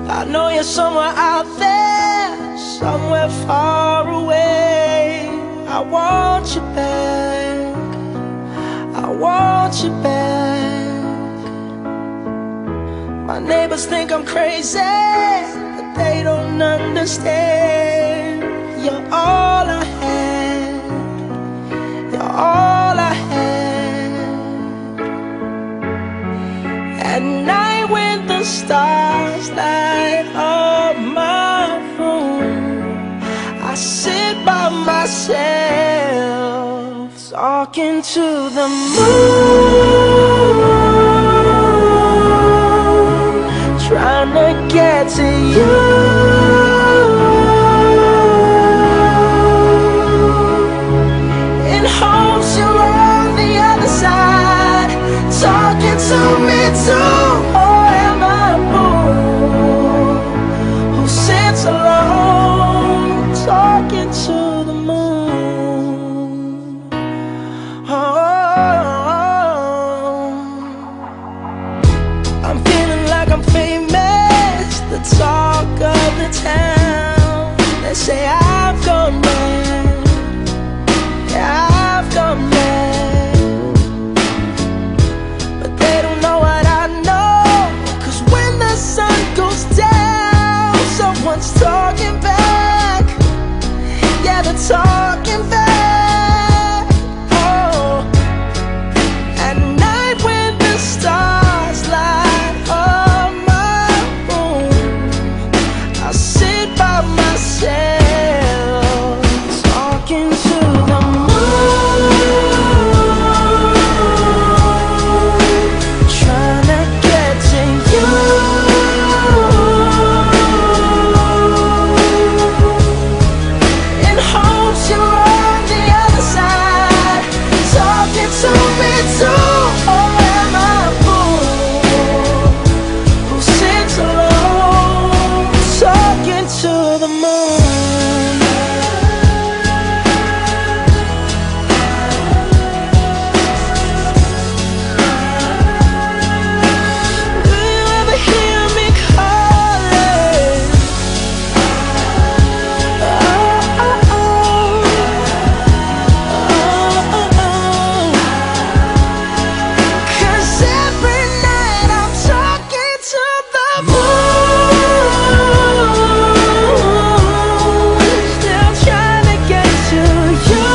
I know you're somewhere out there, somewhere far away. I want you back, I want you back. My neighbors think I'm crazy, but they don't understand. You're all I had, you're all I had. At night when the stars light up my room, I sit by myself, talking to the moon, trying to get to you. In hopes you're on the other side, talking to me too. Or am I a fool who sits alone, talking to the moon? Oh, I'm feeling like I'm famous, the talk of the town. They say I've gone mad, yeah, I've gone mad. But they don't know what I know, 'cause when the sun goes down, someone's talking back. Yeah, they're talking back. Oh, at night when the stars light up my room, I sit by myself, talking to the moon, trying to get to you. In hopes you're on the other side, talking to me too. Or am I a fool who sits alone, talking to the moon? Do you ever hear me calling? Oh, oh, oh. Oh, oh, oh. 'Cause every night I'm talking to the moon, still trying to get to you.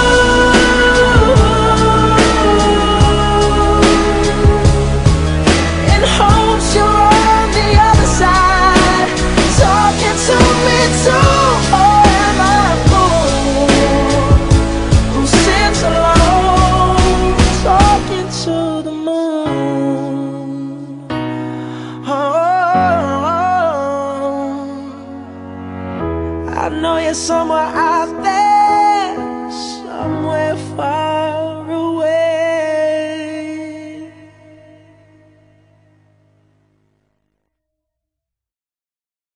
In hopes you're on the other side, talking to me too. Or am I a fool who sits alone, talking to the moon? Oh, I know you're somewhere out